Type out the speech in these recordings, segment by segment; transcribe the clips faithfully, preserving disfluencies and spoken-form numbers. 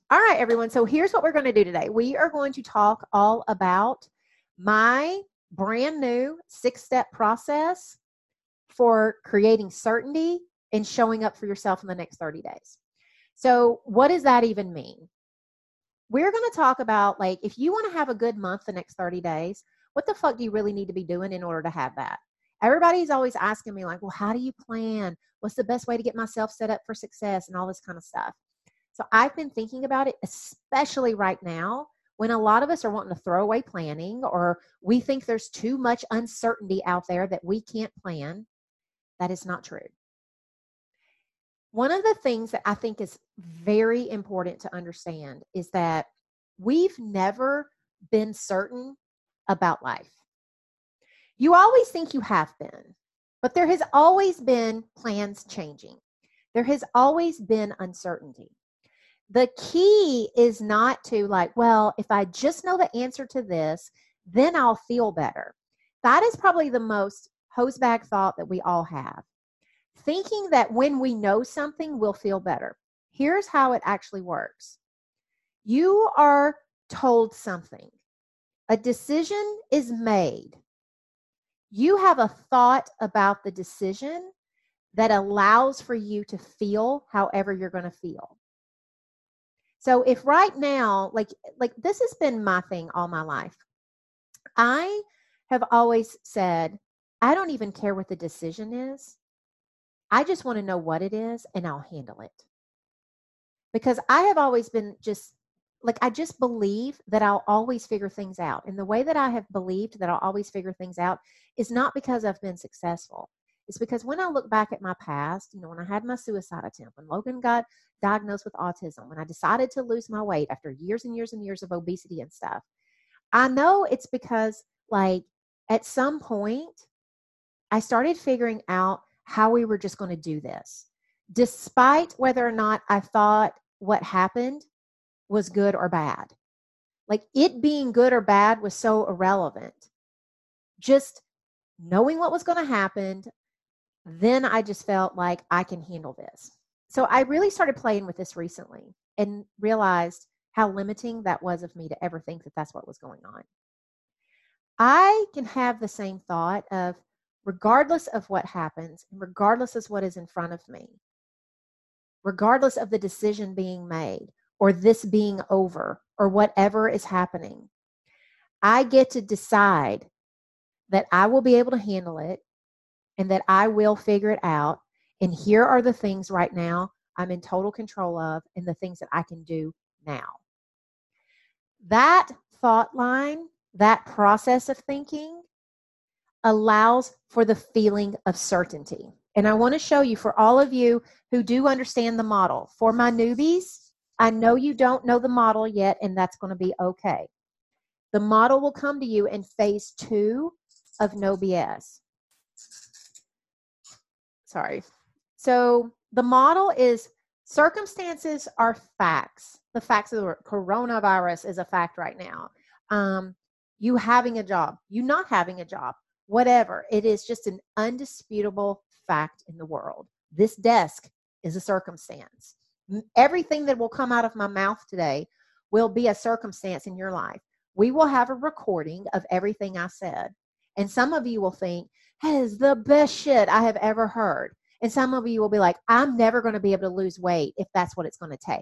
All right, everyone. So here's what we're going to do today. We are going to talk all about my brand new six-step process for creating certainty and showing up for yourself in the next thirty days. So what does that even mean? We're going to talk about, like, if you want to have a good month the next thirty days, what the fuck do you really need to be doing in order to have that? Everybody's always asking me, like, well, how do you plan? What's the best way to get myself set up for success and all this kind of stuff? So I've been thinking about it, especially right now when a lot of us are wanting to throw away planning, or we think there's too much uncertainty out there that we can't plan. That is not true. One of the things that I think is very important to understand is that we've never been certain about life. You always think you have been, but there has always been plans changing. There has always been uncertainty. The key is not to, like, well, if I just know the answer to this, then I'll feel better. That is probably the most hosebag thought that we all have. Thinking that when we know something, we'll feel better. Here's how it actually works. You are told something. A decision is made. You have a thought about the decision that allows for you to feel however you're going to feel. So if right now, like, like this has been my thing all my life. I have always said, I don't even care what the decision is. I just want to know what it is and I'll handle it. Because I have always been just, like, I just believe that I'll always figure things out. And the way that I have believed that I'll always figure things out is not because I've been successful. It's because when I look back at my past, you know, when I had my suicide attempt, when Logan got diagnosed with autism, when I decided to lose my weight after years and years and years of obesity and stuff, I know it's because, like, at some point, I started figuring out how we were just going to do this, despite whether or not I thought what happened was good or bad. Like, it being good or bad was so irrelevant. Just knowing what was going to happen, then I just felt like I can handle this. So I really started playing with this recently and realized how limiting that was of me to ever think that that's what was going on. I can have the same thought of, regardless of what happens, and regardless of what is in front of me, regardless of the decision being made or this being over or whatever is happening, I get to decide that I will be able to handle it and that I will figure it out. And here are the things right now I'm in total control of and the things that I can do now. That thought line, that process of thinking allows for the feeling of certainty. And I want to show you, for all of you who do understand the model. For my newbies, I know you don't know the model yet, and that's going to be okay. The model will come to you in phase two of No B S. Sorry. So the model is, circumstances are facts. The facts of the coronavirus is a fact right now. Um, you having a job, you not having a job, whatever. It is just an undisputable fact in the world. This desk is a circumstance. Everything that will come out of my mouth today will be a circumstance in your life. We will have a recording of everything I said. And some of you will think, that is the best shit I have ever heard. And some of you will be like, I'm never going to be able to lose weight if that's what it's going to take.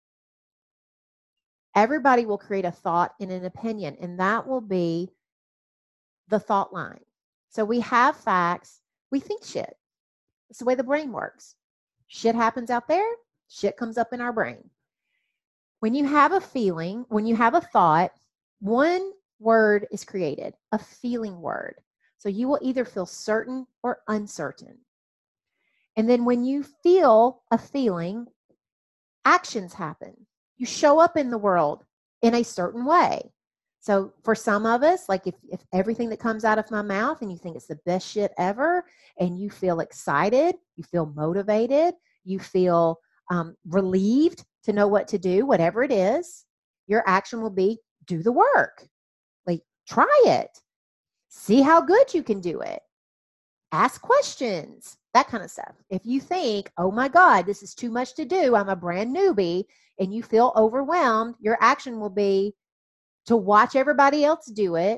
Everybody will create a thought and an opinion, and that will be the thought line. So we have facts. We think shit. It's the way the brain works. Shit happens out there. Shit comes up in our brain. When you have a feeling, when you have a thought, one word is created, a feeling word. So you will either feel certain or uncertain. And then when you feel a feeling, actions happen. You show up in the world in a certain way. So for some of us, like if, if everything that comes out of my mouth and you think it's the best shit ever, and you feel excited, you feel motivated, you feel um, relieved to know what to do, whatever it is, your action will be, do the work. Like, try it. See how good you can do it. Ask questions. that kind of stuff. If you think, oh my God, this is too much to do, I'm a brand newbie, and you feel overwhelmed, your action will be to watch everybody else do it,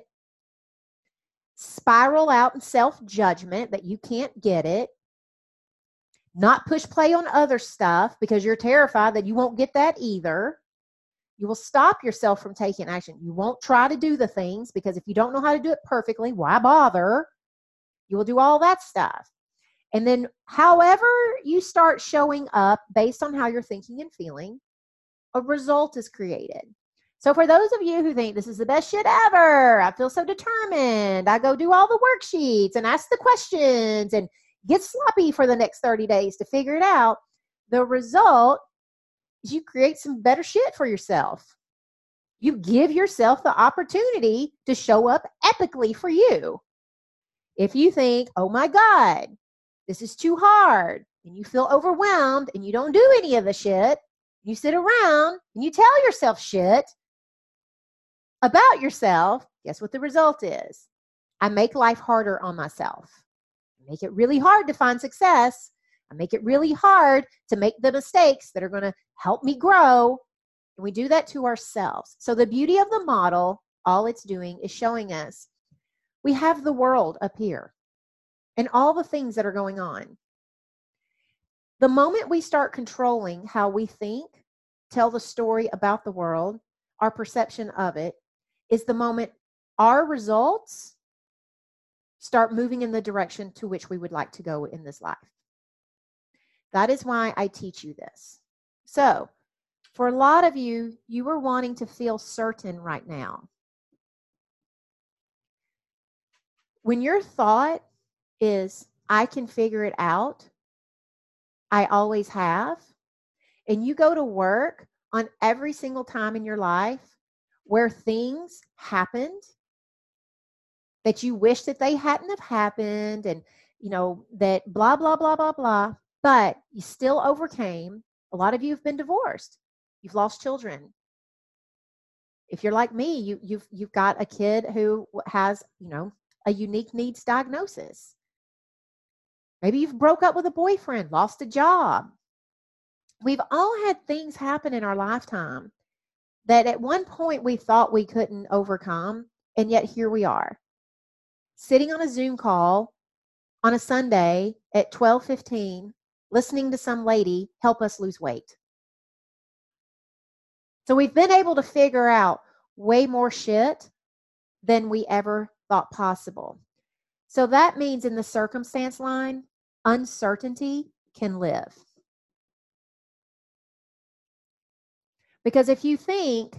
spiral out in self-judgment that you can't get it, not push play on other stuff because you're terrified that you won't get that either. You will stop yourself from taking action. You won't try to do the things because if you don't know how to do it perfectly, why bother? You will do all that stuff. And then however you start showing up based on how you're thinking and feeling, a result is created. So for those of you who think this is the best shit ever, I feel so determined, I go do all the worksheets and ask the questions and get sloppy for the next thirty days to figure it out, the result is you create some better shit for yourself. You give yourself the opportunity to show up epically for you. If you think, oh my God, this is too hard, and you feel overwhelmed and you don't do any of the shit, you sit around and you tell yourself shit about yourself, guess what the result is? I make life harder on myself. I make it really hard to find success. I make it really hard to make the mistakes that are going to help me grow. And we do that to ourselves. So the beauty of the model, all it's doing is showing us we have the world up here and all the things that are going on. The moment we start controlling how we think, tell the story about the world, our perception of it, is the moment our results start moving in the direction to which we would like to go in this life. That is why I teach you this. So, for a lot of you, you are wanting to feel certain right now. When your thought is, I can figure it out, I always have, and you go to work on every single time in your life where things happened that you wish that they hadn't have happened, and you know that blah blah blah blah blah, but you still overcame. A lot of you have been divorced, you've lost children. If you're like me, you you've you've got a kid who has, you know, a unique needs diagnosis. Maybe you've broke up with a boyfriend, lost a job. We've all had things happen in our lifetime that at one point we thought we couldn't overcome, and yet here we are, sitting on a Zoom call on a Sunday at twelve fifteen, listening to some lady help us lose weight. So we've been able to figure out way more shit than we ever thought possible. So that means in the circumstance line, uncertainty can live. Because if you think,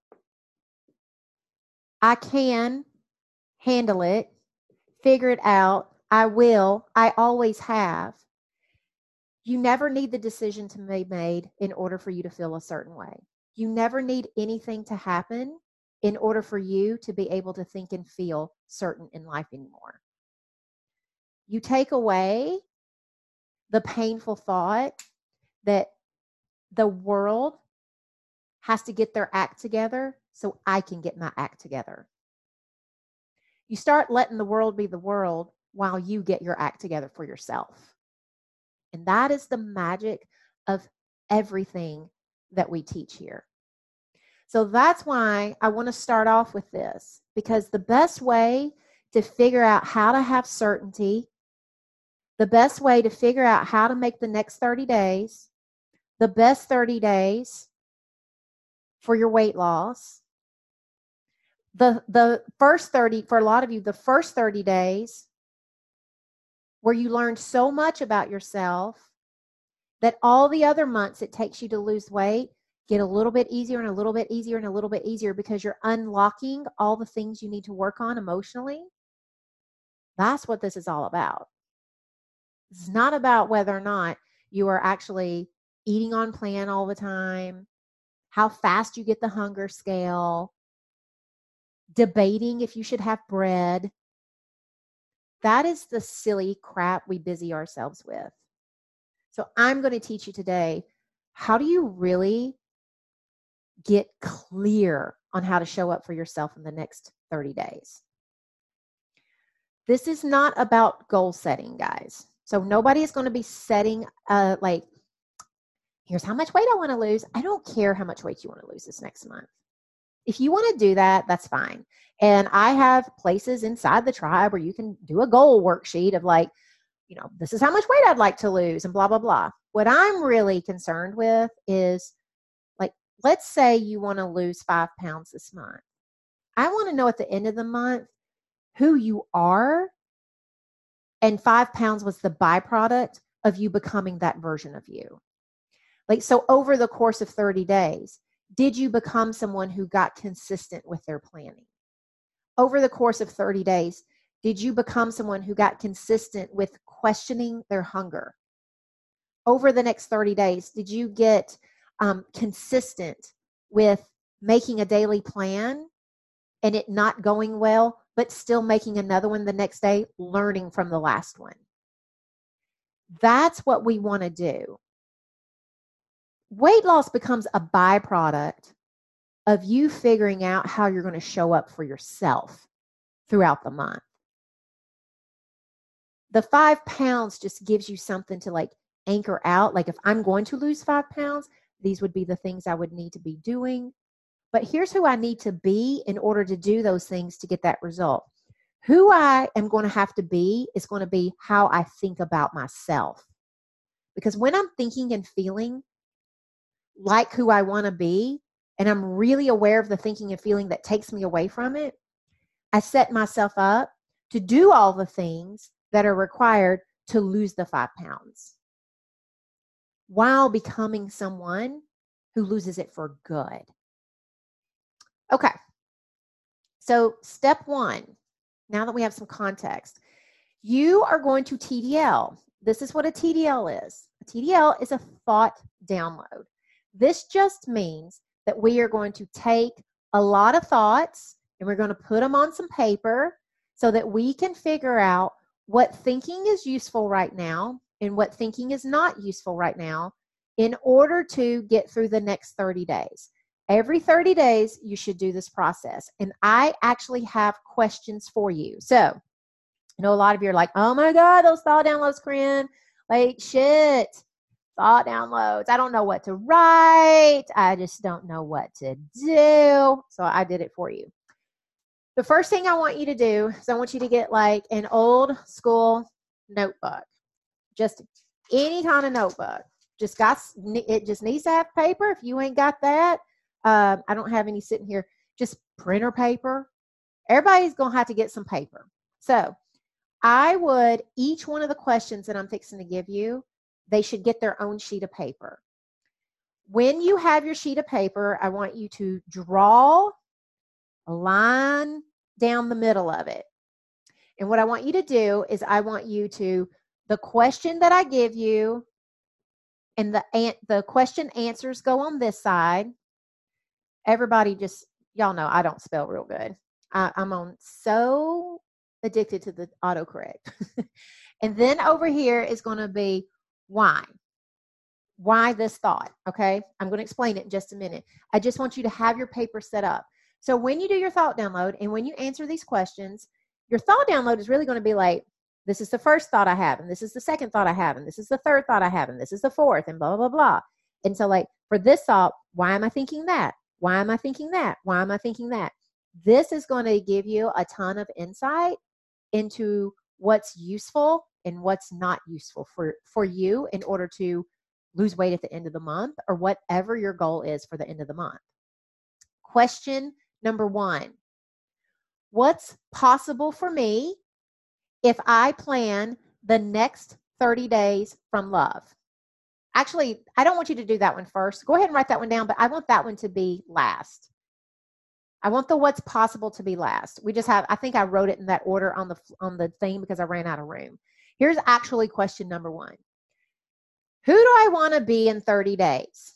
I can handle it, figure it out, I will, I always have, you never need the decision to be made in order for you to feel a certain way. You never need anything to happen in order for you to be able to think and feel certain in life anymore. You take away the painful thought that the world has to get their act together so I can get my act together. You start letting the world be the world while you get your act together for yourself. And that is the magic of everything that we teach here. So that's why I want to start off with this, because the best way to figure out how to have certainty, the best way to figure out how to make the next thirty days, the best thirty days for your weight loss, the, the first thirty, for a lot of you, the first thirty days where you learned so much about yourself that all the other months it takes you to lose weight get a little bit easier and a little bit easier and a little bit easier because you're unlocking all the things you need to work on emotionally. That's what this is all about. It's not about whether or not you are actually eating on plan all the time, how fast you get the hunger scale, debating if you should have bread. That is the silly crap we busy ourselves with. So I'm going to teach you today, how do you really get clear on how to show up for yourself in the next thirty days? This is not about goal setting, guys. So nobody is going to be setting uh like, here's how much weight I want to lose. I don't care how much weight you want to lose this next month. If you want to do that, that's fine. And I have places inside the tribe where you can do a goal worksheet of like, you know, this is how much weight I'd like to lose and blah, blah, blah. What I'm really concerned with is like, let's say you want to lose five pounds this month. I want to know at the end of the month who you are, and five pounds was the byproduct of you becoming that version of you. Like, so over the course of thirty days, did you become someone who got consistent with their planning? Over the course of thirty days, did you become someone who got consistent with questioning their hunger? Over the next thirty days, did you get um, consistent with making a daily plan and it not going well, but still making another one the next day, learning from the last one? That's what we want to do. Weight loss becomes a byproduct of you figuring out how you're going to show up for yourself throughout the month. The five pounds just gives you something to like anchor out. Like, if I'm going to lose five pounds, these would be the things I would need to be doing. But here's who I need to be in order to do those things to get that result. Who I am going to have to be is going to be how I think about myself. Because when I'm thinking and feeling like who I want to be, and I'm really aware of the thinking and feeling that takes me away from it, I set myself up to do all the things that are required to lose the five pounds while becoming someone who loses it for good. Okay. So step one, now that we have some context, you are going to T D L. This is what a T D L is. A T D L is a thought download. This just means that we are going to take a lot of thoughts and we're going to put them on some paper so that we can figure out what thinking is useful right now and what thinking is not useful right now in order to get through the next thirty days. Every thirty days, you should do this process. And I actually have questions for you. So I know a lot of you are like, oh my God, those thought downloads, Corinne, like shit. Thought downloads. I don't know what to write. I just don't know what to do. So I did it for you. The first thing I want you to do is I want you to get like an old school notebook. Just any kind of notebook. Just got, it just needs to have paper. If you ain't got that, um, I don't have any sitting here. Just printer paper. Everybody's going to have to get some paper. So I would, each one of the questions that I'm fixing to give you, they should get their own sheet of paper. When you have your sheet of paper, I want you to draw a line down the middle of it. And what I want you to do is I want you to, the question that I give you and the, the question answers go on this side. Everybody just, y'all know I don't spell real good. I, I'm on so addicted to the autocorrect. And then over here is going to be why. Why this thought, okay? I'm going to explain it in just a minute. I just want you to have your paper set up. So when you do your thought download and when you answer these questions, your thought download is really going to be like, this is the first thought I have, and this is the second thought I have, and this is the third thought I have, and this is the fourth, and blah, blah, blah. And so like for this thought, why am I thinking that? Why am I thinking that? Why am I thinking that? This is going to give you a ton of insight into what's useful and what's not useful for, for you in order to lose weight at the end of the month or whatever your goal is for the end of the month. Question number one, what's possible for me if I plan the next thirty days from love? Actually, I don't want you to do that one first. Go ahead and write that one down, but I want that one to be last. I want the what's possible to be last. We just have, I think I wrote it in that order on the on the thing because I ran out of room. Here's actually question number one. Who do I want to be in thirty days?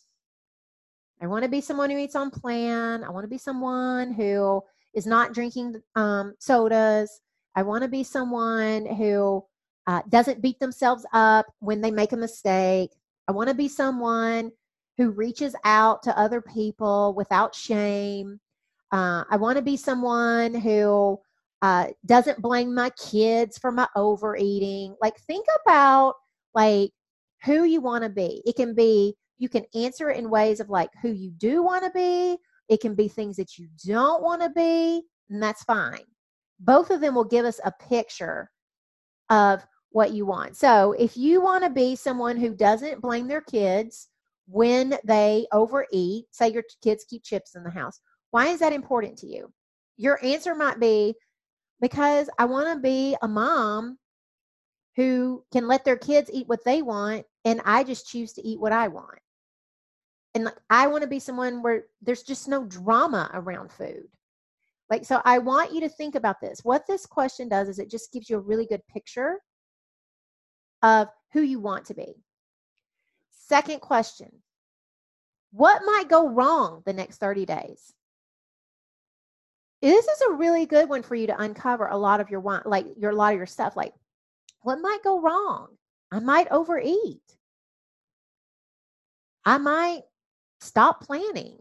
I want to be someone who eats on plan. I want to be someone who is not drinking um, sodas. I want to be someone who uh, doesn't beat themselves up when they make a mistake. I want to be someone who reaches out to other people without shame. Uh, I want to be someone who uh, doesn't blame my kids for my overeating. Like, think about like who you want to be. It can be, you can answer it in ways of like who you do want to be. It can be things that you don't want to be, and that's fine. Both of them will give us a picture of what you want. So if you want to be someone who doesn't blame their kids when they overeat, say your kids keep chips in the house, why is that important to you? Your answer might be, because I want to be a mom who can let their kids eat what they want, and I just choose to eat what I want. And like, I want to be someone where there's just no drama around food. Like, so I want you to think about this. What this question does is it just gives you a really good picture of who you want to be. Second question, what might go wrong the next thirty days? This is a really good one for you to uncover a lot of your want, like your, a lot of your stuff. Like, what might go wrong? I might overeat. I might stop planning.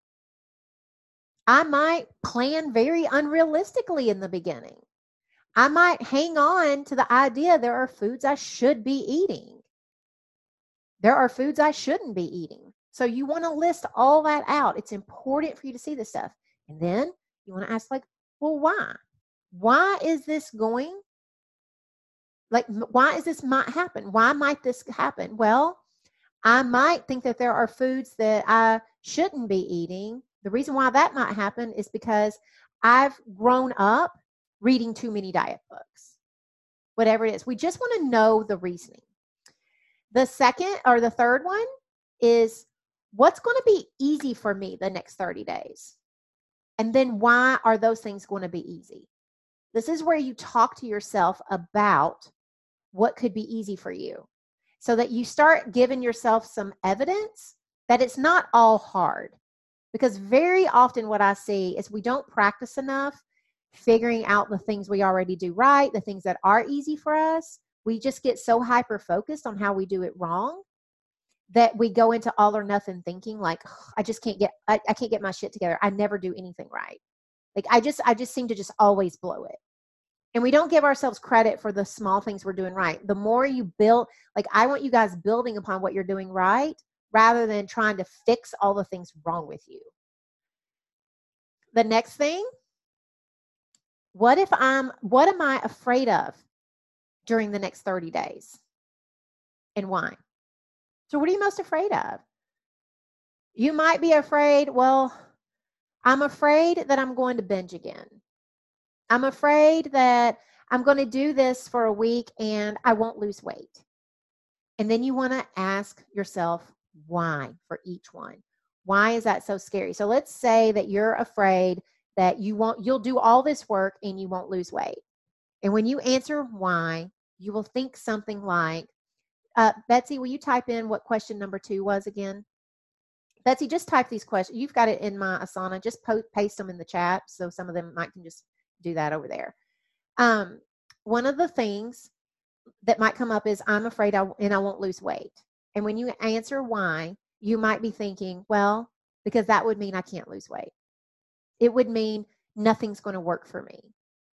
I might plan very unrealistically in the beginning. I might hang on to the idea there are foods I should be eating. There are foods I shouldn't be eating. So you want to list all that out. It's important for you to see this stuff. And then you want to ask, like, well, why? Why is this going? Like, why is this might happen? Why might this happen? Well, I might think that there are foods that I shouldn't be eating. The reason why that might happen is because I've grown up reading too many diet books. Whatever it is, we just want to know the reasoning. The second or the third one is, what's going to be easy for me the next thirty days? And then why are those things going to be easy? This is where you talk to yourself about what could be easy for you, so that you start giving yourself some evidence that it's not all hard. Because very often what I see is we don't practice enough figuring out the things we already do right, the things that are easy for us. We just get so hyper focused on how we do it wrong that we go into all or nothing thinking, like, I just can't get, I, I can't get my shit together. I never do anything right. Like, I just, I just seem to just always blow it. And we don't give ourselves credit for the small things we're doing right. The more you build, like, I want you guys building upon what you're doing right rather than trying to fix all the things wrong with you. The next thing, what if I'm, what am I afraid of during the next thirty days? And why? So what are you most afraid of? You might be afraid, well, I'm afraid that I'm going to binge again. I'm afraid that I'm going to do this for a week and I won't lose weight. And then you want to ask yourself why for each one. Why is that so scary? So let's say that you're afraid that you won't, you'll do all this work and you won't lose weight. And when you answer why, you will think something like, uh, Betsy, will you type in what question number two was again? Betsy, just type these questions. You've got it in my Asana. Just po- paste them in the chat. So some of them might can just do that over there. Um, one of the things that might come up is, I'm afraid I, and I won't lose weight. And when you answer why, you might be thinking, well, because that would mean I can't lose weight. It would mean nothing's going to work for me.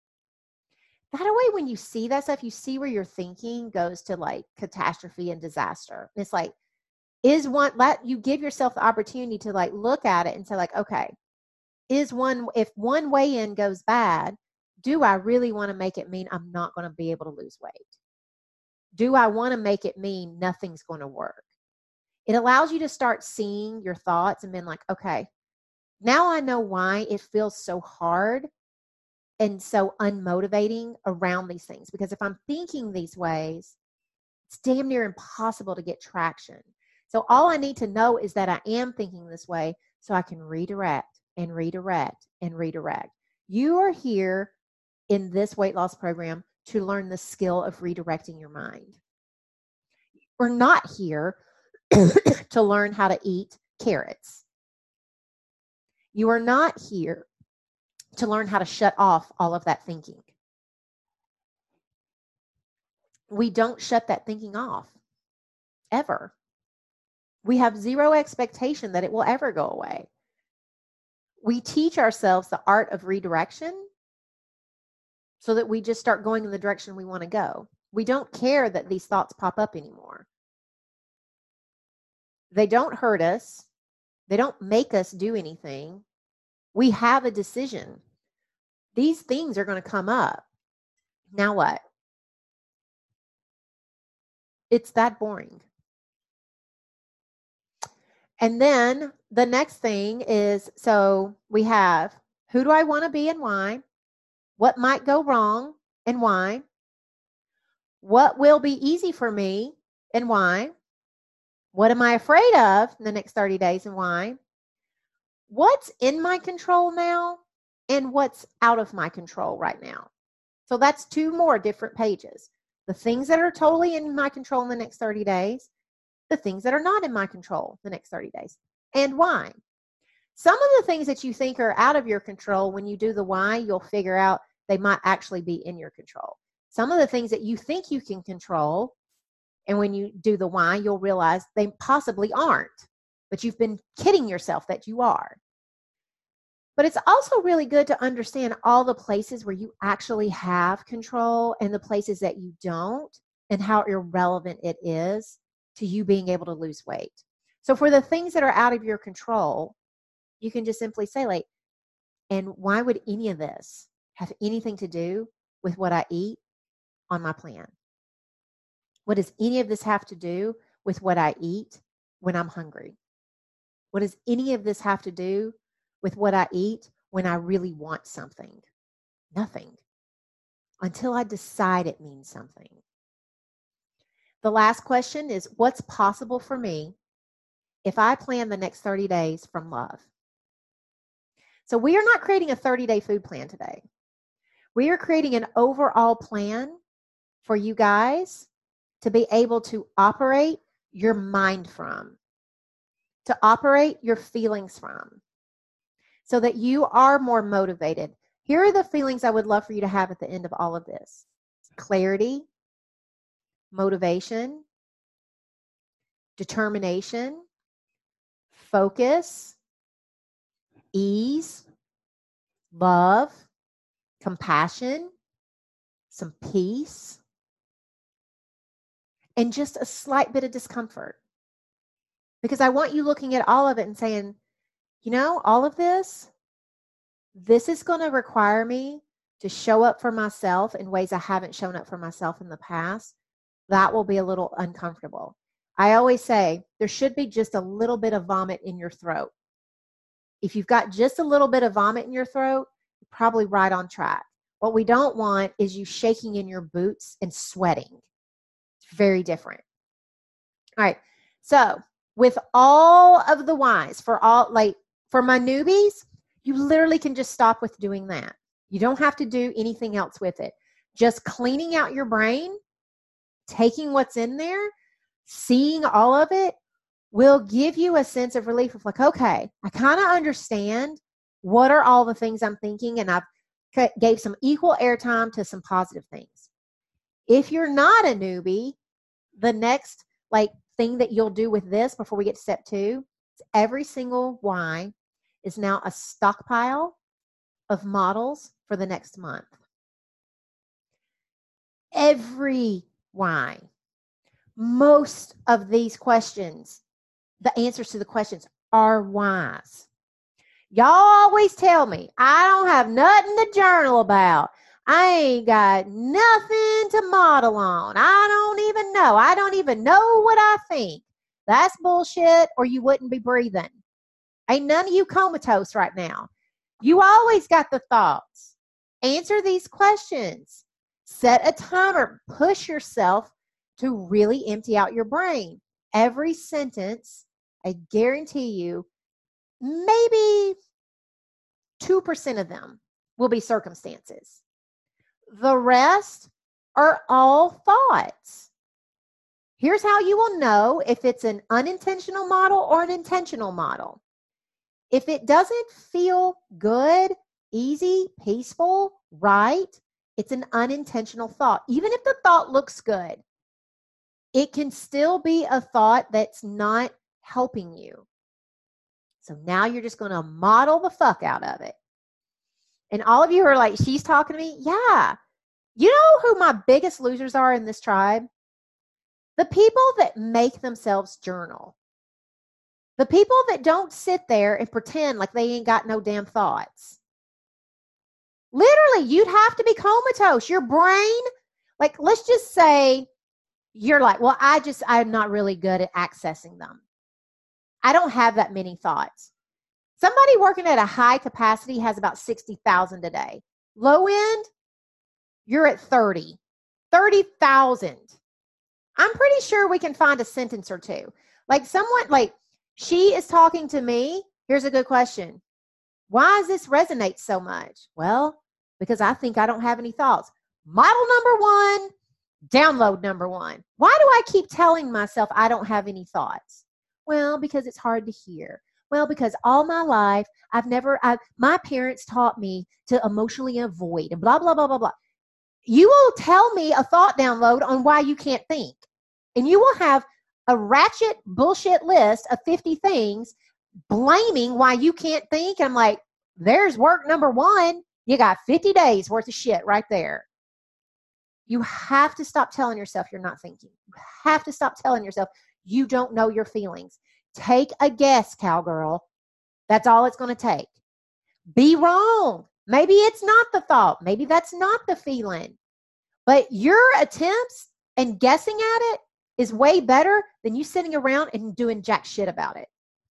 That way, when you see that stuff, you see where your thinking goes to like catastrophe and disaster. It's like, is one, let you give yourself the opportunity to like look at it and say like, okay, is one, if one weigh-in goes bad, do I really want to make it mean I'm not going to be able to lose weight? Do I want to make it mean nothing's going to work? It allows you to start seeing your thoughts and being like, okay, now I know why it feels so hard and so unmotivating around these things. Because if I'm thinking these ways, it's damn near impossible to get traction. So all I need to know is that I am thinking this way so I can redirect and redirect and redirect. You are here in this weight loss program to learn the skill of redirecting your mind. We're not here to learn how to eat carrots. You are not here to learn how to shut off all of that thinking. We don't shut that thinking off, ever. We have zero expectation that it will ever go away. We teach ourselves the art of redirection so that we just start going in the direction we want to go. We don't care that these thoughts pop up anymore. They don't hurt us. They don't make us do anything. We have a decision. These things are going to come up. Now what? It's that boring. And then the next thing is, so we have, who do I want to be and why? What might go wrong and why? What will be easy for me and why? What am I afraid of in the next thirty days and why? What's in my control now and what's out of my control right now? So that's two more different pages. The things that are totally in my control in the next thirty days, the things that are not in my control the next thirty days, and why. Some of the things that you think are out of your control, when you do the why, you'll figure out they might actually be in your control. Some of the things that you think you can control, and when you do the why, you'll realize they possibly aren't, but you've been kidding yourself that you are. But it's also really good to understand all the places where you actually have control and the places that you don't, and how irrelevant it is to you being able to lose weight. So for the things that are out of your control, you can just simply say, like, and why would any of this have anything to do with what I eat on my plan? What does any of this have to do with what I eat when I'm hungry? What does any of this have to do with what I eat when I really want something? Nothing. Until I decide it means something. The last question is, what's possible for me if I plan the next thirty days from love? So we are not creating a thirty-day food plan today. We are creating an overall plan for you guys to be able to operate your mind from, to operate your feelings from, so that you are more motivated. Here are the feelings I would love for you to have at the end of all of this: clarity, motivation, determination, focus, ease, love, compassion, some peace, and just a slight bit of discomfort. Because I want you looking at all of it and saying, you know, all of this, this is going to require me to show up for myself in ways I haven't shown up for myself in the past. That will be a little uncomfortable. I always say there should be just a little bit of vomit in your throat. If you've got just a little bit of vomit in your throat, you're probably right on track. What we don't want is you shaking in your boots and sweating. It's very different. All right. So with all of the whys, for all, like for my newbies, you literally can just stop with doing that. You don't have to do anything else with it. Just cleaning out your brain, taking what's in there, seeing all of it will give you a sense of relief of like, okay, I kind of understand what are all the things I'm thinking, and I've gave some equal airtime to some positive things. If you're not a newbie, the next like thing that you'll do with this before we get to step two is every single why is now a stockpile of models for the next month. Every why. Most of these questions, the answers to the questions are whys. Y'all always tell me I don't have nothing to journal about. I ain't got nothing to model on. I don't even know. I don't even know what I think. That's bullshit, or you wouldn't be breathing. Ain't none of you comatose right now. You always got the thoughts. Answer these questions. Set a timer. Push yourself to really empty out your brain. Every sentence, I guarantee you, maybe two percent of them will be circumstances. The rest are all thoughts. Here's how you will know if it's an unintentional model or an intentional model. If it doesn't feel good, easy, peaceful, right, it's an unintentional thought. Even if the thought looks good, it can still be a thought that's not helping you. So now you're just going to model the fuck out of it. And all of you are like, she's talking to me? Yeah. You know who my biggest losers are in this tribe? The people that make themselves journal. The people that don't sit there and pretend like they ain't got no damn thoughts. Literally, you'd have to be comatose. Your brain, like, let's just say you're like, well, I just, I'm not really good at accessing them. I don't have that many thoughts. Somebody working at a high capacity has about sixty thousand a day. Low end, you're at thirty. thirty thousand. I'm pretty sure we can find a sentence or two. Like someone, like she is talking to me. Here's a good question. Why does this resonate so much? Well, because I think I don't have any thoughts. Model number one, download number one. Why do I keep telling myself I don't have any thoughts? Well, because it's hard to hear. Well, because all my life, I've never, I, my parents taught me to emotionally avoid and blah, blah, blah, blah, blah. You will tell me a thought download on why you can't think. And you will have a ratchet bullshit list of fifty things blaming why you can't think. I'm like, there's work number one. You got fifty days worth of shit right there. You have to stop telling yourself you're not thinking. You have to stop telling yourself you don't know your feelings. Take a guess, cowgirl. That's all it's going to take. Be wrong. Maybe it's not the thought. Maybe that's not the feeling. But your attempts and guessing at it is way better than you sitting around and doing jack shit about it.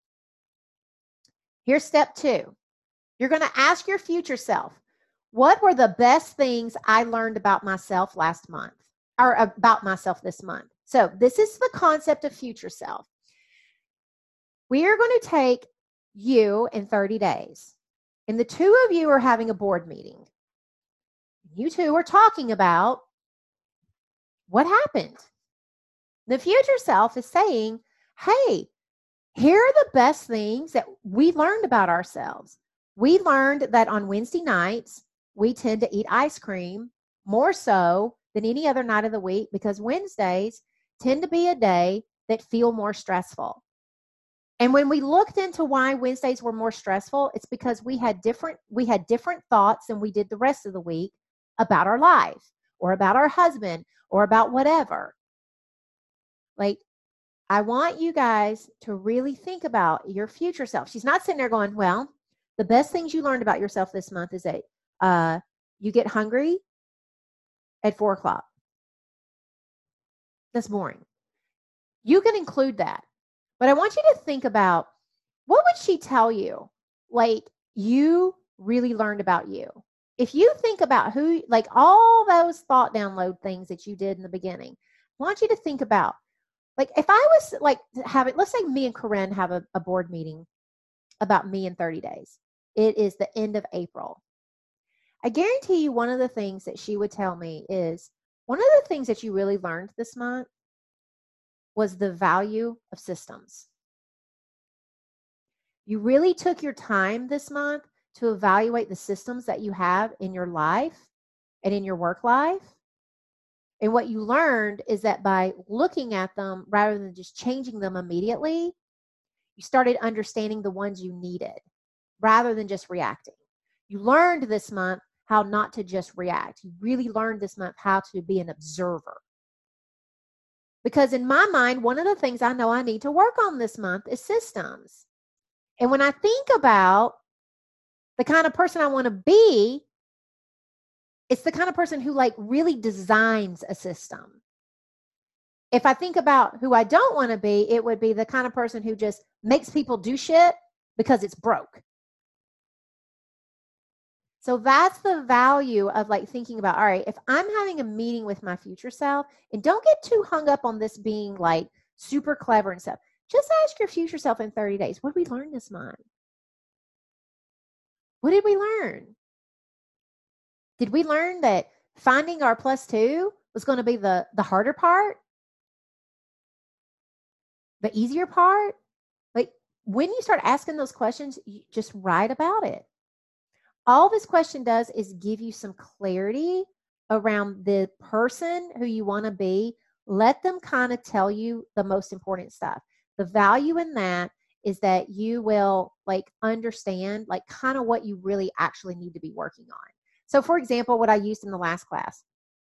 Here's step two. You're going to ask your future self, what were the best things I learned about myself last month or about myself this month? So this is the concept of future self. We are going to take you in thirty days, and the two of you are having a board meeting. You two are talking about what happened. The future self is saying, hey, here are the best things that we learned about ourselves. We learned that on Wednesday nights, we tend to eat ice cream more so than any other night of the week because Wednesdays tend to be a day that feel more stressful. And when we looked into why Wednesdays were more stressful, it's because we had different we had different thoughts than we did the rest of the week about our life or about our husband or about whatever. Like, I want you guys to really think about your future self. She's not sitting there going, well, the best things you learned about yourself this month is that uh, you get hungry at four o'clock. That's boring. You can include that. But I want you to think about, what would she tell you? Like, you really learned about you. If you think about who, like all those thought download things that you did in the beginning, I want you to think about, like, if I was like having, let's say me and Corinne have a, a board meeting about me in thirty days. It is the end of April. I guarantee you one of the things that she would tell me is, one of the things that you really learned this month was the value of systems. You really took your time this month to evaluate the systems that you have in your life and in your work life. And what you learned is that by looking at them rather than just changing them immediately, you started understanding the ones you needed rather than just reacting. You learned this month how not to just react. You really learned this month how to be an observer. Because in my mind, one of the things I know I need to work on this month is systems. And when I think about the kind of person I want to be, it's the kind of person who like really designs a system. If I think about who I don't want to be, it would be the kind of person who just makes people do shit because it's broke. So that's the value of like thinking about, all right, if I'm having a meeting with my future self, and don't get too hung up on this being like super clever and stuff. Just ask your future self in thirty days, what did we learn this month? What did we learn? Did we learn that finding our plus two was going to be the, the harder part? The easier part? Like, when you start asking those questions, you just write about it. All this question does is give you some clarity around the person who you want to be. Let them kind of tell you the most important stuff. The value in that is that you will like understand like kind of what you really actually need to be working on. So for example, what I used in the last class,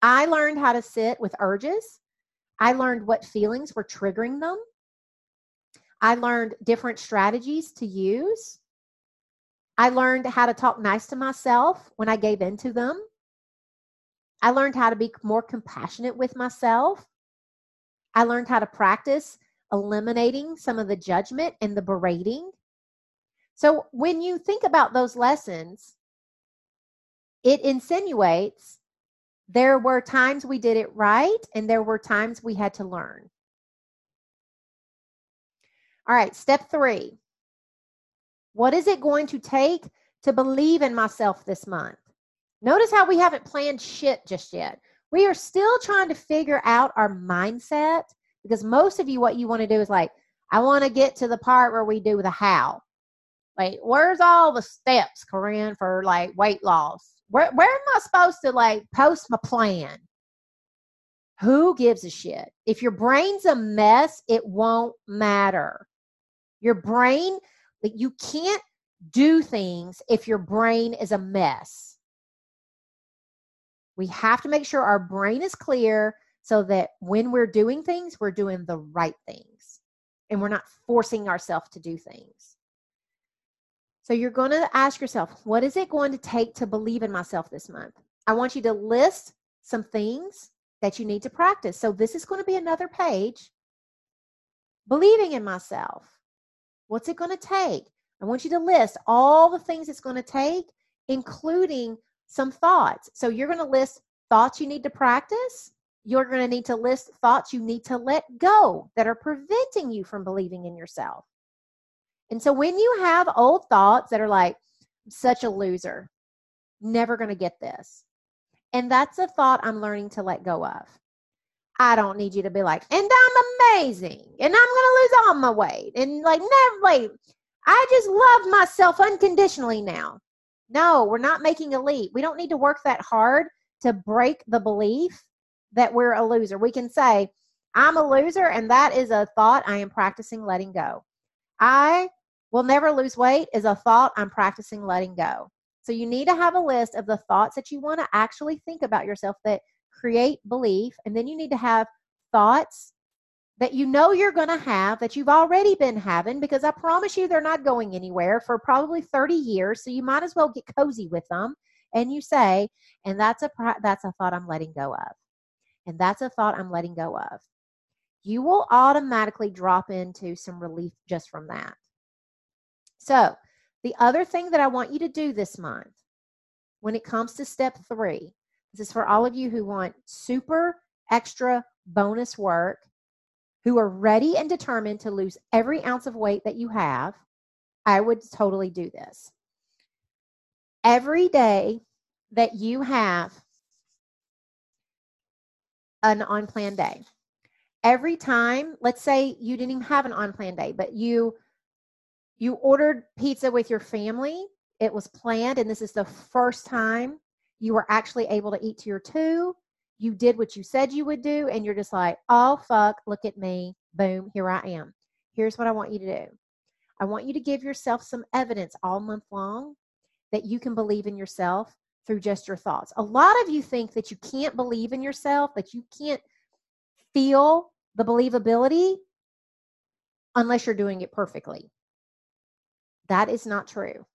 I learned how to sit with urges. I learned what feelings were triggering them. I learned different strategies to use. I learned how to talk nice to myself when I gave in to them. I learned how to be more compassionate with myself. I learned how to practice eliminating some of the judgment and the berating. So when you think about those lessons, it insinuates there were times we did it right and there were times we had to learn. All right, step three. What is it going to take to believe in myself this month? Notice how we haven't planned shit just yet. We are still trying to figure out our mindset, because most of you, what you want to do is like, I want to get to the part where we do the how. Like, where's all the steps, Corinne, for like weight loss? Where, where am I supposed to like post my plan? Who gives a shit? If your brain's a mess, it won't matter. Your brain, you can't do things if your brain is a mess. We have to make sure our brain is clear so that when we're doing things, we're doing the right things and we're not forcing ourselves to do things. So you're going to ask yourself, what is it going to take to believe in myself this month? I want you to list some things that you need to practice. So this is going to be another page. Believing in myself. What's it going to take? I want you to list all the things it's going to take, including some thoughts. So you're going to list thoughts you need to practice. You're going to need to list thoughts you need to let go that are preventing you from believing in yourself. And so when you have old thoughts that are like, I'm such a loser, never going to get this. And that's a thought I'm learning to let go of. I don't need you to be like, and I'm amazing, and I'm going to lose all my weight, and like, never, like, I just love myself unconditionally now. No, we're not making a leap. We don't need to work that hard to break the belief that we're a loser. We can say, I'm a loser, and that is a thought I am practicing letting go. I will never lose weight is a thought I'm practicing letting go. So you need to have a list of the thoughts that you want to actually think about yourself that create belief, and then you need to have thoughts that you know you're going to have that you've already been having, because I promise you they're not going anywhere for probably thirty years, so you might as well get cozy with them. And you say, and that's a that's a thought I'm letting go of, and that's a thought I'm letting go of. You will automatically drop into some relief just from that. So the other thing that I want you to do this month when it comes to step three, this is for all of you who want super extra bonus work, who are ready and determined to lose every ounce of weight that you have. I would totally do this. Every day that you have an unplanned day, every time, let's say you didn't even have an unplanned day, but you you ordered pizza with your family, it was planned, and this is the first time you were actually able to eat to your two. You did what you said you would do, and you're just like, oh, fuck, look at me. Boom, here I am. Here's what I want you to do. I want you to give yourself some evidence all month long that you can believe in yourself through just your thoughts. A lot of you think that you can't believe in yourself, that you can't feel the believability unless you're doing it perfectly. That is not true.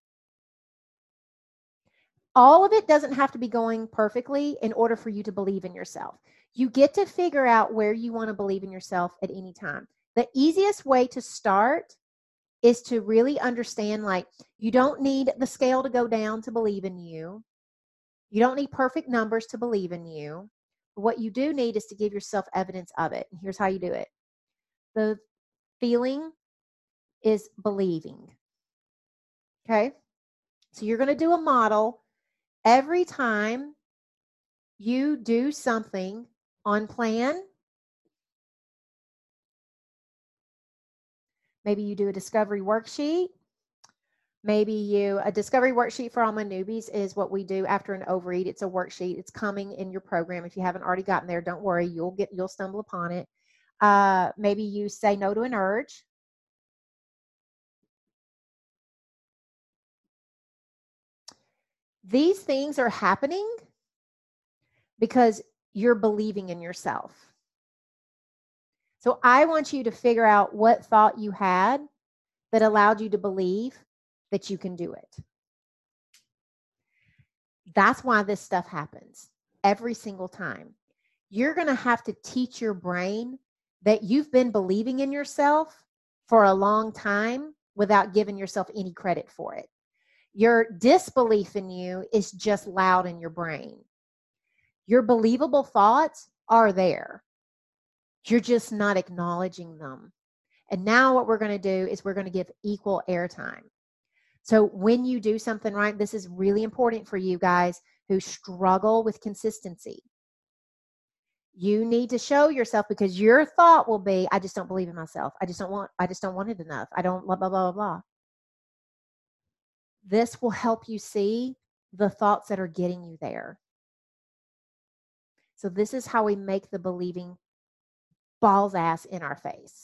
All of it doesn't have to be going perfectly in order for you to believe in yourself. You get to figure out where you want to believe in yourself at any time. The easiest way to start is to really understand, like, you don't need the scale to go down to believe in you. You don't need perfect numbers to believe in you. What you do need is to give yourself evidence of it. And here's how you do it. The feeling is believing. Okay? So you're going to do a model every time you do something on plan. Maybe you do a discovery worksheet. Maybe you, a discovery worksheet for all my newbies is what we do after an overeat. It's a worksheet. It's coming in your program. If you haven't already gotten there, don't worry. You'll get, you'll stumble upon it. Uh, maybe you say no to an urge. These things are happening because you're believing in yourself. So I want you to figure out what thought you had that allowed you to believe that you can do it. That's why this stuff happens every single time. You're going to have to teach your brain that you've been believing in yourself for a long time without giving yourself any credit for it. Your disbelief in you is just loud in your brain. Your believable thoughts are there. You're just not acknowledging them. And now what we're going to do is we're going to give equal airtime. So when you do something right, this is really important for you guys who struggle with consistency. You need to show yourself, because your thought will be, I just don't believe in myself. I just don't want, I just don't want it enough. I don't blah, blah, blah, blah, blah. This will help you see the thoughts that are getting you there. So this is how we make the believing balls ass in our face.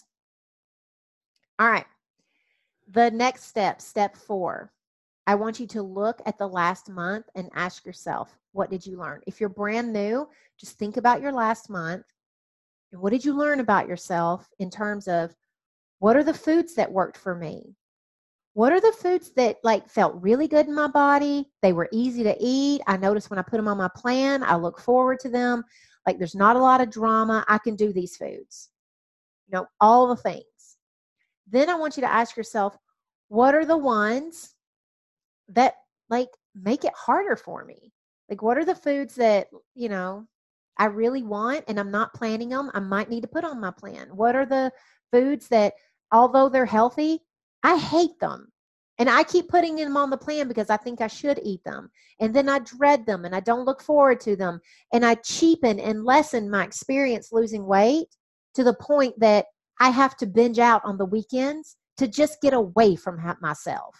All right. The next step, step four, I want you to look at the last month and ask yourself, what did you learn? If you're brand new, just think about your last month. And what did you learn about yourself in terms of, what are the foods that worked for me? What are the foods that like felt really good in my body? They were easy to eat. I noticed when I put them on my plan, I look forward to them. Like there's not a lot of drama. I can do these foods. You know, all the things. Then I want you to ask yourself, what are the ones that like make it harder for me? Like what are the foods that, you know, I really want and I'm not planning them, I might need to put on my plan? What are the foods that, although they're healthy, I hate them and I keep putting them on the plan because I think I should eat them, and then I dread them and I don't look forward to them, and I cheapen and lessen my experience losing weight to the point that I have to binge out on the weekends to just get away from myself.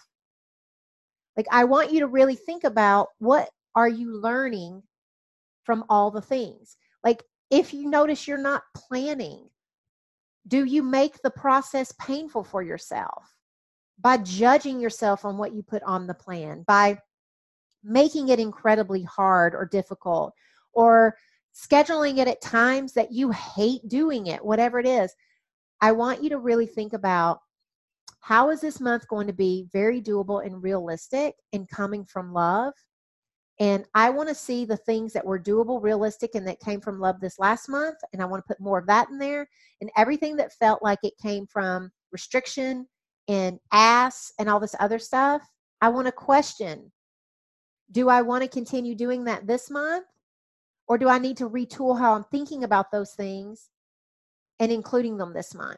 Like, I want you to really think about, what are you learning from all the things? Like, if you notice you're not planning, do you make the process painful for yourself by judging yourself on what you put on the plan, by making it incredibly hard or difficult, or scheduling it at times that you hate doing it, whatever it is? I want you to really think about, how is this month going to be very doable and realistic and coming from love? And I want to see the things that were doable, realistic, and that came from love this last month. And I want to put more of that in there. And everything that felt like it came from restriction and ass and all this other stuff, I want to question, do I want to continue doing that this month? Or do I need to retool how I'm thinking about those things and including them this month?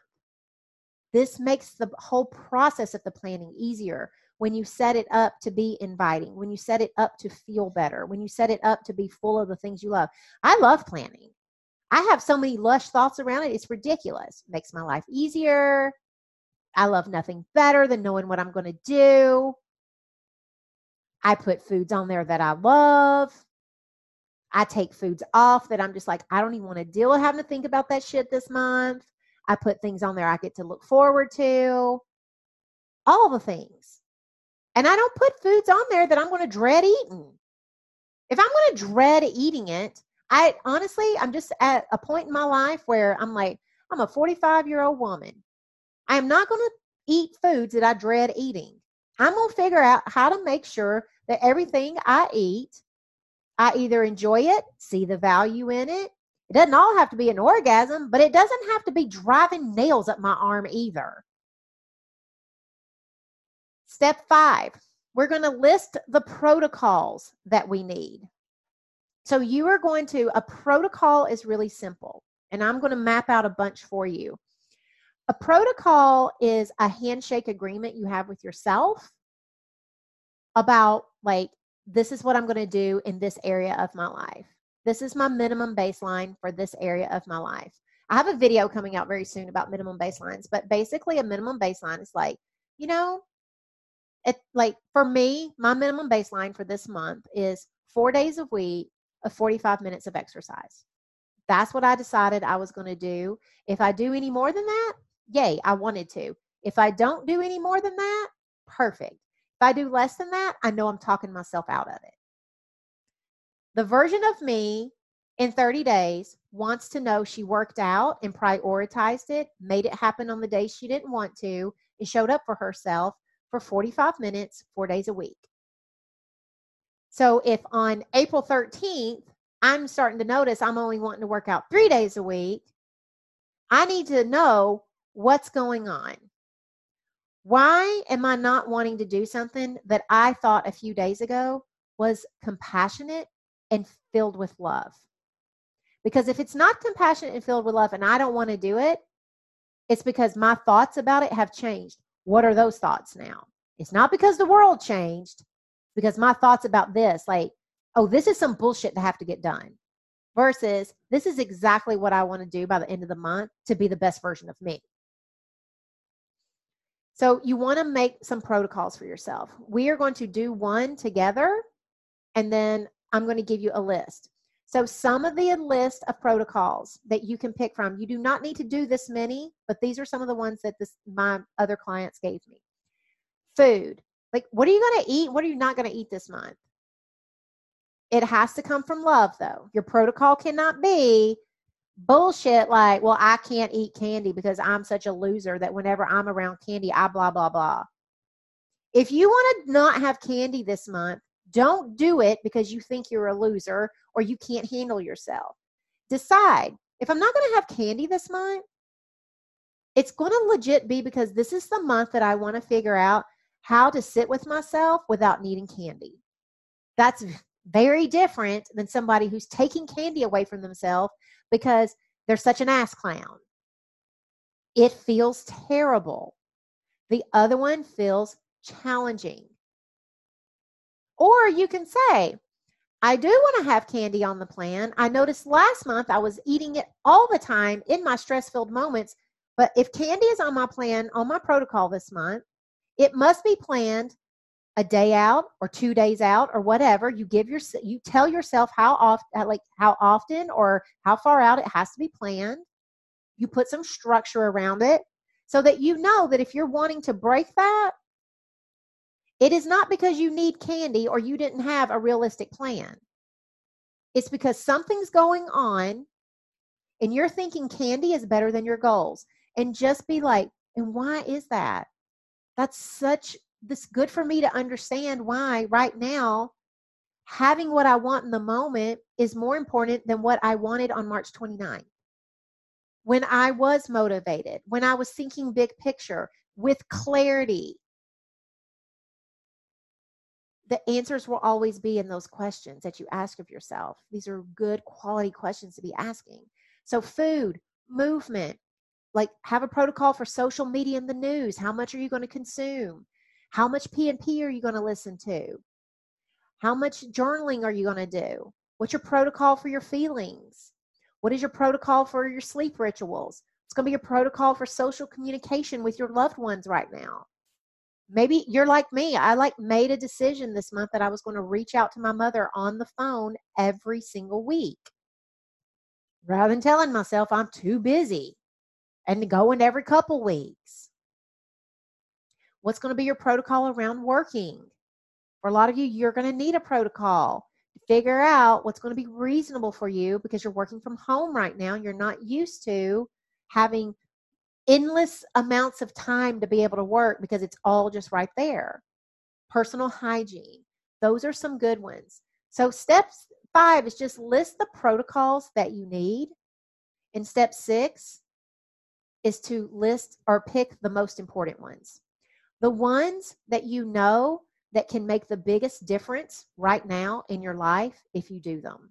This makes the whole process of the planning easier when you set it up to be inviting, when you set it up to feel better, when you set it up to be full of the things you love. I love planning. I have so many lush thoughts around it. It's ridiculous. It makes my life easier. I love nothing better than knowing what I'm going to do. I put foods on there that I love. I take foods off that I'm just like, I don't even want to deal with having to think about that shit this month. I put things on there I get to look forward to. All the things. And I don't put foods on there that I'm going to dread eating. If I'm going to dread eating it, I honestly, I'm just at a point in my life where I'm like, I'm a forty-five-year-old woman. I am not going to eat foods that I dread eating. I'm going to figure out how to make sure that everything I eat, I either enjoy it, see the value in it. It doesn't all have to be an orgasm, but it doesn't have to be driving nails up my arm either. Step five, we're going to list the protocols that we need. So you are going to, a protocol is really simple, and I'm going to map out a bunch for you. A protocol is a handshake agreement you have with yourself about, like, this is what I'm going to do in this area of my life. This is my minimum baseline for this area of my life. I have a video coming out very soon about minimum baselines, but basically a minimum baseline is like, you know, it, like for me, my minimum baseline for this month is four days a week of forty-five minutes of exercise. That's what I decided I was going to do. If I do any more than that, yay, I wanted to. If I don't do any more than that, perfect. If I do less than that, I know I'm talking myself out of it. The version of me in thirty days wants to know she worked out and prioritized it, made it happen on the days she didn't want to, and showed up for herself for forty-five minutes, four days a week. So if on April thirteenth, I'm starting to notice I'm only wanting to work out three days a week, I need to know what's going on. Why am I not wanting to do something that I thought a few days ago was compassionate and filled with love? Because if it's not compassionate and filled with love and I don't want to do it, it's because my thoughts about it have changed. What are those thoughts now? It's not because the world changed, because my thoughts about this, like, oh, this is some bullshit to have to get done, versus this is exactly what I want to do by the end of the month to be the best version of me. So you want to make some protocols for yourself. We are going to do one together, and then I'm going to give you a list. So some of the list of protocols that you can pick from, you do not need to do this many, but these are some of the ones that this, my other clients gave me. Food. Like, what are you going to eat? What are you not going to eat this month? It has to come from love, though. Your protocol cannot be bullshit like, well, I can't eat candy because I'm such a loser that whenever I'm around candy, I blah, blah, blah. If you want to not have candy this month, don't do it because you think you're a loser or you can't handle yourself. Decide, if I'm not going to have candy this month, it's going to legit be because this is the month that I want to figure out how to sit with myself without needing candy. That's very different than somebody who's taking candy away from themselves because they're such an ass clown. It feels terrible. The other one feels challenging. Or you can say, I do want to have candy on the plan. I noticed last month I was eating it all the time in my stress-filled moments. But if candy is on my plan, on my protocol this month, it must be planned a day out or two days out or whatever. You give your, you tell yourself how often, like how often or how far out it has to be planned. You put some structure around it so that you know that if you're wanting to break that, it is not because you need candy or you didn't have a realistic plan. It's because something's going on and you're thinking candy is better than your goals. And just be like, and why is that? That's such, this good for me to understand why right now having what I want in the moment is more important than what I wanted on March twenty-ninth. When I was motivated, when I was thinking big picture with clarity. The answers will always be in those questions that you ask of yourself. These are good quality questions to be asking. So food, movement, like have a protocol for social media and the news. How much are you going to consume? How much P and P are you going to listen to? How much journaling are you going to do? What's your protocol for your feelings? What is your protocol for your sleep rituals? It's going to be your protocol for social communication with your loved ones right now. Maybe you're like me. I like made a decision this month that I was going to reach out to my mother on the phone every single week. Rather than telling myself I'm too busy and going every couple weeks. What's going to be your protocol around working? For a lot of you, you're going to need a protocol to figure out what's going to be reasonable for you because you're working from home right now. You're not used to having endless amounts of time to be able to work because it's all just right there. Personal hygiene. Those are some good ones. So step five is just list the protocols that you need. And step six is to list or pick the most important ones. The ones that you know that can make the biggest difference right now in your life if you do them.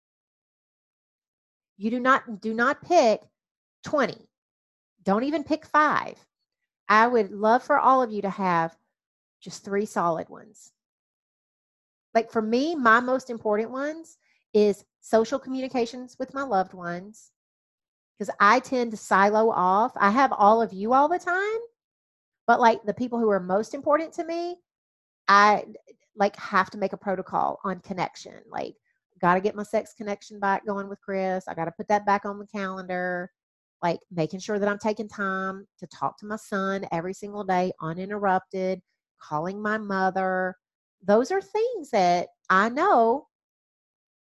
You do not, do not pick twenty. Don't even pick five. I would love for all of you to have just three solid ones. Like for me, my most important ones is social communications with my loved ones, because I tend to silo off. I have all of you all the time, but like the people who are most important to me, I like have to make a protocol on connection. Like, got to get my sex connection back going with Chris. I got to put that back on the calendar. Like making sure that I'm taking time to talk to my son every single day, uninterrupted, calling my mother. Those are things that I know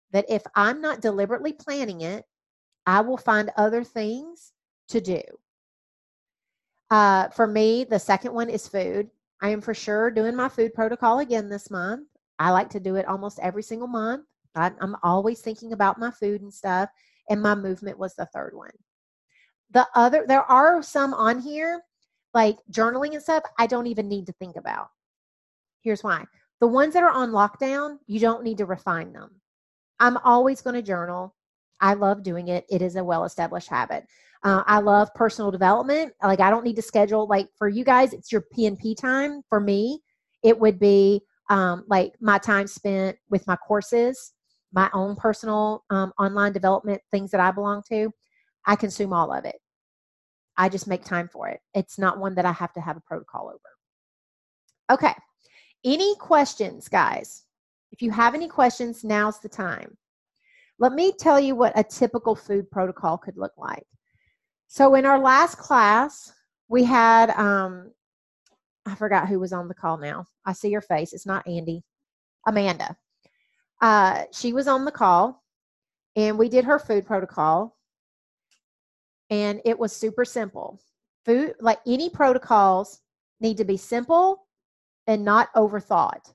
that if I'm not deliberately planning it, I will find other things to do. Uh, for me, the second one is food. I am for sure doing my food protocol again this month. I like to do it almost every single month. I, I'm always thinking about my food and stuff. And my movement was the third one. The other, there are some on here, like journaling and stuff, I don't even need to think about. Here's why. The ones that are on lockdown, you don't need to refine them. I'm always going to journal. I love doing it. It is a well-established habit. Uh, I love personal development. Like, I don't need to schedule, like for you guys, it's your P and P time. For me, it would be um, like my time spent with my courses, my own personal um, online development, things that I belong to. I consume all of it. I just make time for it. It's not one that I have to have a protocol over. Okay. Any questions, guys? If you have any questions, now's the time. Let me tell you what a typical food protocol could look like. So in our last class, we had, um, I forgot who was on the call now. I see your face. It's not Andy. Amanda. Uh, she was on the call, and we did her food protocol, and it was super simple. Food, like any protocols, need to be simple and not overthought.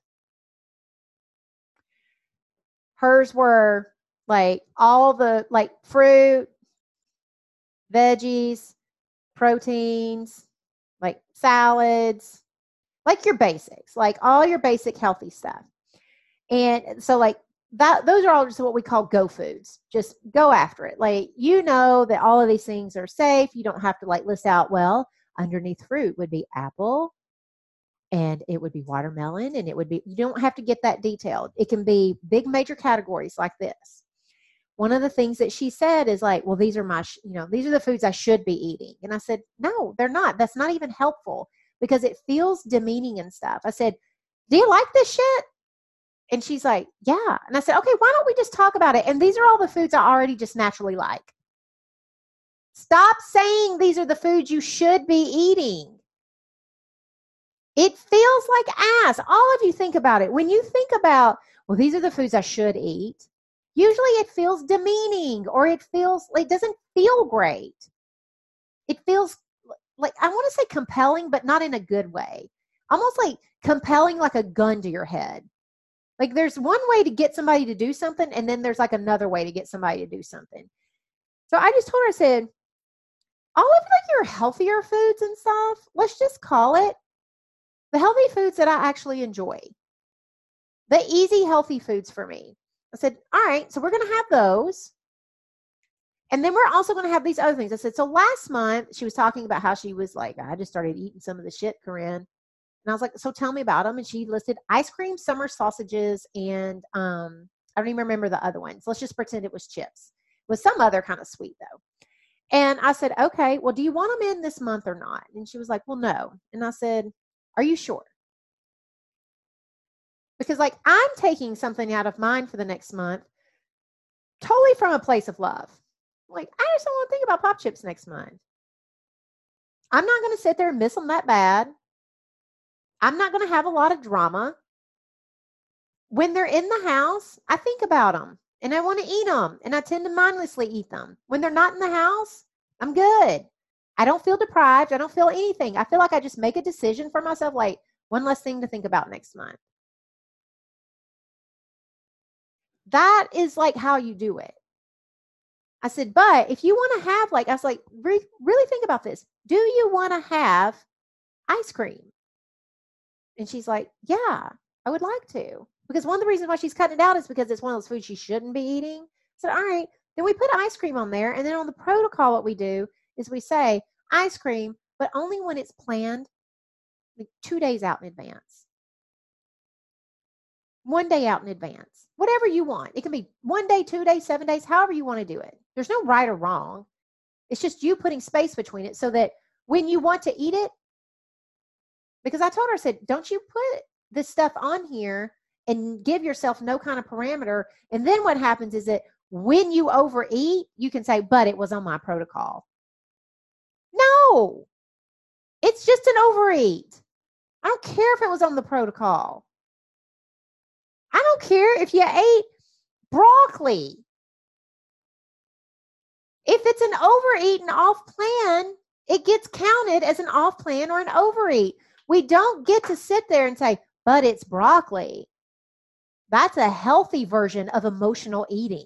Hers were like all the like fruit, veggies, proteins, like salads, like your basics, like all your basic healthy stuff. And so like that, those are all just what we call go foods. Just go after it. Like, you know that all of these things are safe. You don't have to like list out, well, underneath fruit would be apple, and it would be watermelon, and it would be, you don't have to get that detailed. It can be big major categories like this. One of the things that she said is like, well, these are my, sh- you know, these are the foods I should be eating. And I said, no, they're not. That's not even helpful because it feels demeaning and stuff. I said, do you like this shit? And she's like, yeah. And I said, okay, why don't we just talk about it? And these are all the foods I already just naturally like. Stop saying these are the foods you should be eating. It feels like ass. All of you think about it. When you think about, well, these are the foods I should eat, usually it feels demeaning, or it feels, it doesn't feel great. It feels like, I want to say compelling, but not in a good way. Almost like compelling, like a gun to your head. Like, there's one way to get somebody to do something, and then there's like another way to get somebody to do something. So I just told her, I said, all of like your healthier foods and stuff, let's just call it the healthy foods that I actually enjoy. The easy, healthy foods for me. I said, all right, so we're going to have those. And then we're also going to have these other things. I said, so last month she was talking about how she was like, I just started eating some of the shit, Corinne. And I was like, so tell me about them. And she listed ice cream, summer sausages, and um, I don't even remember the other ones. Let's just pretend it was chips. It was some other kind of sweet, though. And I said, okay, well, do you want them in this month or not? And she was like, well, no. And I said, are you sure? Because like, I'm taking something out of mine for the next month totally from a place of love. Like, I just don't want to think about pop chips next month. I'm not going to sit there and miss them that bad. I'm not going to have a lot of drama. When they're in the house, I think about them and I want to eat them, and I tend to mindlessly eat them. When they're not in the house, I'm good. I don't feel deprived. I don't feel anything. I feel like I just make a decision for myself, like one less thing to think about next month. That is like how you do it. I said, but if you want to have like, I was like, re- really think about this. Do you want to have ice cream? And she's like, yeah, I would like to. Because one of the reasons why she's cutting it out is because it's one of those foods she shouldn't be eating. So, all right, then we put ice cream on there. And then on the protocol, what we do is we say ice cream, but only when it's planned like two days out in advance. One day out in advance. Whatever you want. It can be one day, two days, seven days, however you want to do it. There's no right or wrong. It's just you putting space between it so that when you want to eat it, because I told her, I said, don't you put this stuff on here and give yourself no kind of parameter. And then what happens is that when you overeat, you can say, but it was on my protocol. No, it's just an overeat. I don't care if it was on the protocol. I don't care if you ate broccoli. If it's an overeat and off plan, it gets counted as an off plan or an overeat. We don't get to sit there and say, but it's broccoli. That's a healthy version of emotional eating.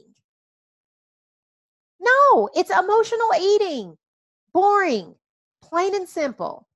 No, it's emotional eating. Boring, plain and simple.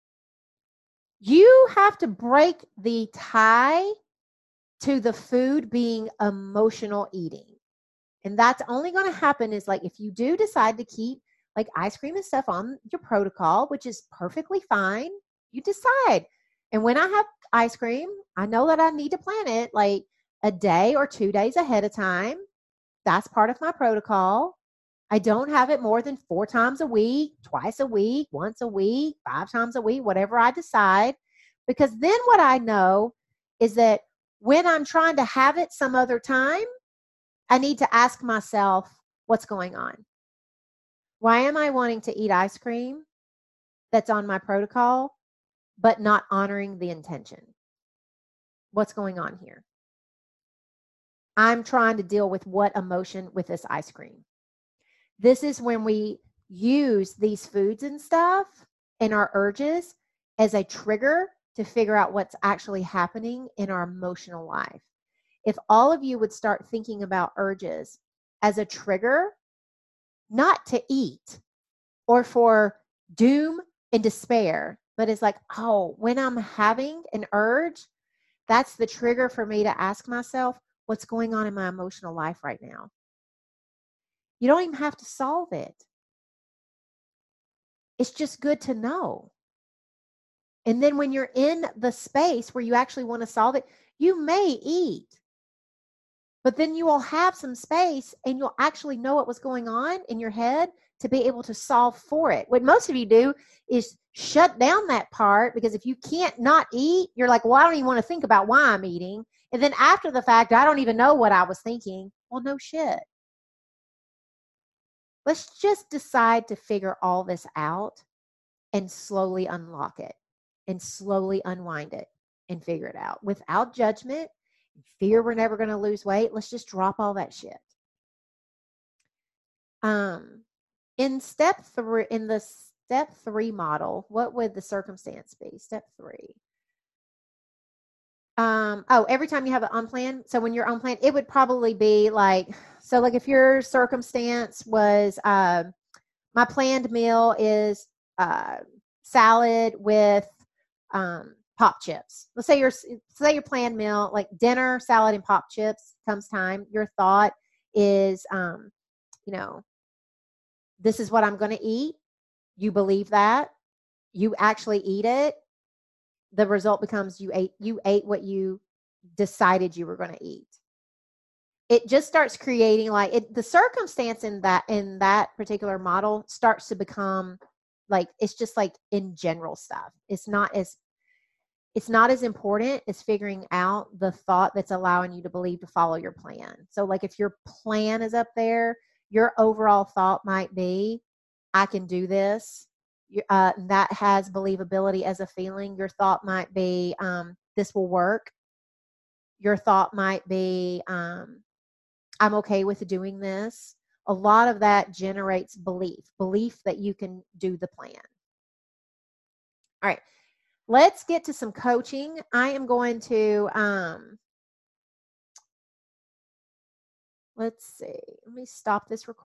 You have to break the tie to the food being emotional eating. And that's only going to happen is like if you do decide to keep like ice cream and stuff on your protocol, which is perfectly fine, you decide. And when I have ice cream, I know that I need to plan it like a day or two days ahead of time. That's part of my protocol. I don't have it more than four times a week, twice a week, once a week, five times a week, whatever I decide. Because then what I know is that when I'm trying to have it some other time, I need to ask myself, what's going on? Why am I wanting to eat ice cream that's on my protocol, but not honoring the intention? What's going on here? I'm trying to deal with what emotion with this ice cream. This is when we use these foods and stuff and our urges as a trigger to figure out what's actually happening in our emotional life. If all of you would start thinking about urges as a trigger, not to eat or for doom and despair, but it's like, oh, when I'm having an urge, that's the trigger for me to ask myself, what's going on in my emotional life right now? You don't even have to solve it. It's just good to know. And then when you're in the space where you actually want to solve it, you may eat. But then you will have some space and you'll actually know what was going on in your head to be able to solve for it. What most of you do is shut down that part, because if you can't not eat, you're like, well, I don't even want to think about why I'm eating. And then after the fact, I don't even know what I was thinking. Well, no shit. Let's just decide to figure all this out and slowly unlock it and slowly unwind it and figure it out without judgment. Fear we're never going to lose weight. Let's just drop all that shit. Um, in step three, in the step three model, what would the circumstance be? Step three. Um, oh, every time you have an unplanned. So when you're unplanned, it would probably be like, so like if your circumstance was, uh, my planned meal is uh, salad with um, pop chips. Let's say your say your planned meal, like dinner, salad, and pop chips. Comes time, your thought is, um, you know, this is what I'm going to eat. You believe that. You actually eat it. The result becomes you ate you ate what you decided you were going to eat. It just starts creating like it, the circumstance in that in that particular model starts to become like, it's just like in general stuff. It's not as it's not as important as figuring out the thought that's allowing you to believe to follow your plan. So like if your plan is up there, your overall thought might be, I can do this. Uh, that has believability as a feeling. Your thought might be, um, this will work. Your thought might be, um, I'm okay with doing this. A lot of that generates belief, belief that you can do the plan. All right, let's get to some coaching. I am going to, um, let's see, let me stop this recording.